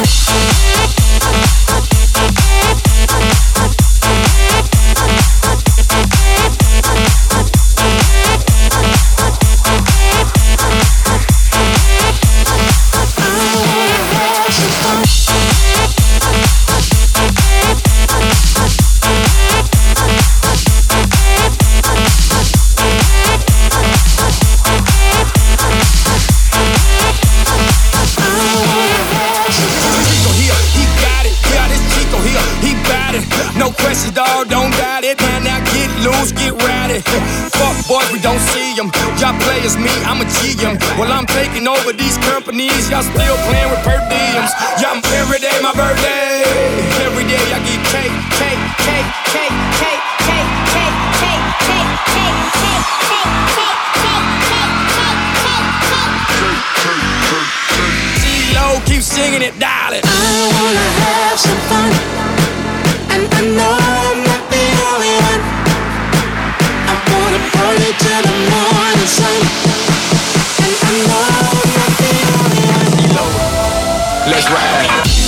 Y'all play as me, I'm a GM. Well, I'm taking over these companies. Y'all still playing with per diems. Y'all, every day my birthday. Every day I get cake, cake, cake, cake, cake, cake, cake, cake, cake, cake, cake, cake, CeeLo, keep singing it, darling. I wanna have some fun, and I know I'm not the only one. I wanna party till the morning sun, and I know I'm not the only one. CeeLo, let's ride.